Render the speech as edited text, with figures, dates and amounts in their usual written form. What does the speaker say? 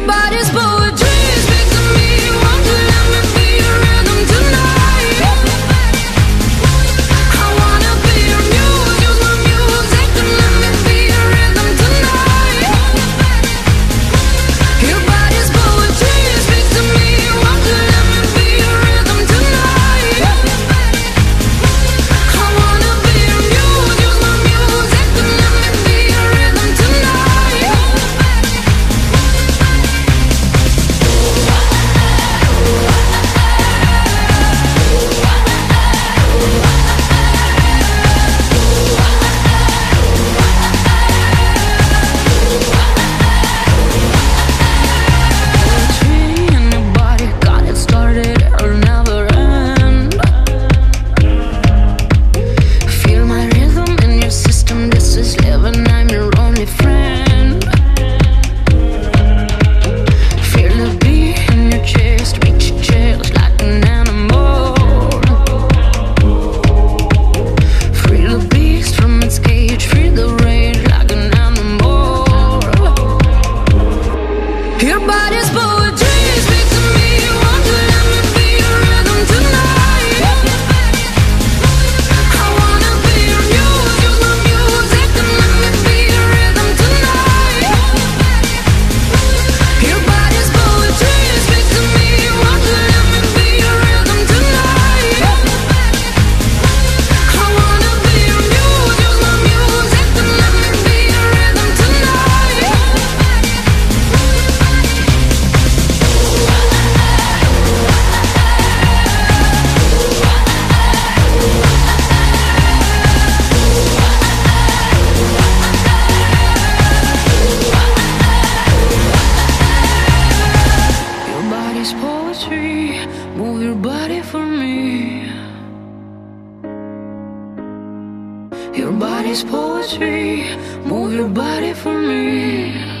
body's poetry. Speak to me, won't you let me be your rhythm tonight? I wanna be your muse, use my music to let me be your rhythm tonight. Your body's poetry. Speak to me, won't you let me be your rhythm tonight? I wanna be your muse, use my music to let me be your rhythm tonight. Poetry in your body, got it started, it'll never end. Feel my rhythm in your system, this is living, I'm your only friend. Feel the beat in your chest, reach your chest like an animal. Free the beast from its cage, free the rage like an animal. Your body's poetry. Speak to me, won't you let me be your rhythm tonight? I wanna be your muse, use my music to let me be your rhythm tonight. Your body's poetry. Speak to me, won't you let me be your rhythm tonight? I wanna be your muse, use my music to let me be your rhythm tonight. Your body's poetry, move your body for me. Your body's poetry, move your body for me.